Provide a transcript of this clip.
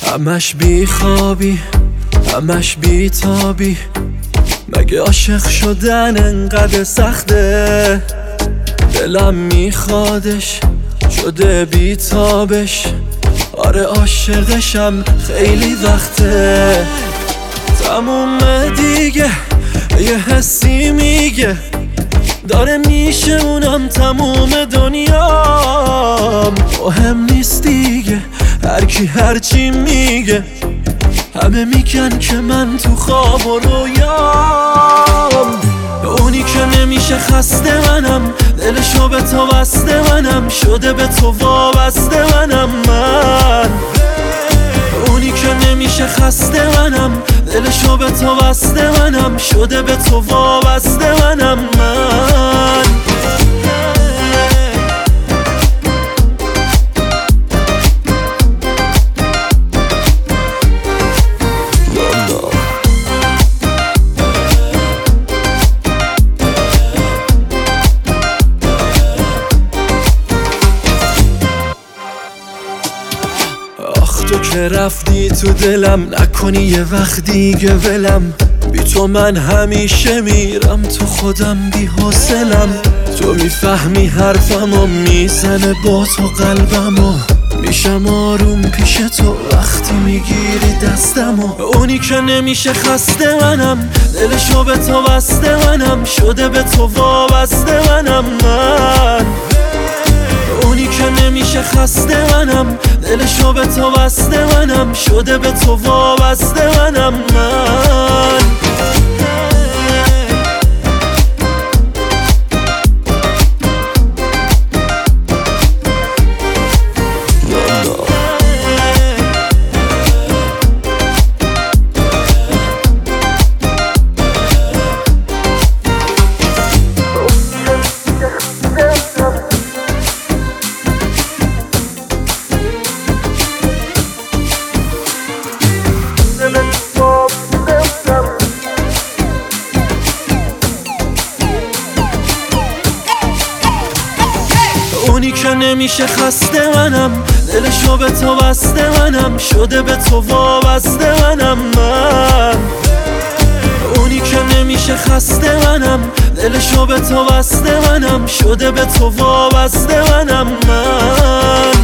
همش بی خوابی، همش بی تابی. مگه عاشق شدن انقدر سخته؟ دلم میخوادش شده بی تابش. آره عاشقشم خیلی وقته. تمومه دیگه، یه حسی میگه داره میشونم تموم دنیام. مهم نیست دیگه هر کی هر چی میگه، همه میگن که من تو خواب و رویام. اونی که نمیشه خسته منم، دلشو به تو بسته منم، شده به تو وابسته منم من. اونی که نمیشه خسته منم، دلشو به تو بسته منم، شده به تو وابسته منم من. تو که رفتی تو دلم، نکنی یه وقت دیگه ولم. بی تو من همیشه میرم تو خودم بی حوصلم. تو میفهمی حرفمو، میزنه با تو قلبمو، میشم آروم پیش تو وقتی میگیری دستمو. اونی که نمیشه خسته منم، دلشو به تو بسته منم، شده به تو وابسته منم من. اونی که نمیشه خسته منم، دلشو به تو بسته منم، شده به تو وابسته منم من. اونی که نمیشه خسته منم، دلشو به تو بسته منم، شده به تو وابسته منم من. اونی که نمیشه خسته منم، دلشو به تو بسته منم، شده به تو وابسته منم من.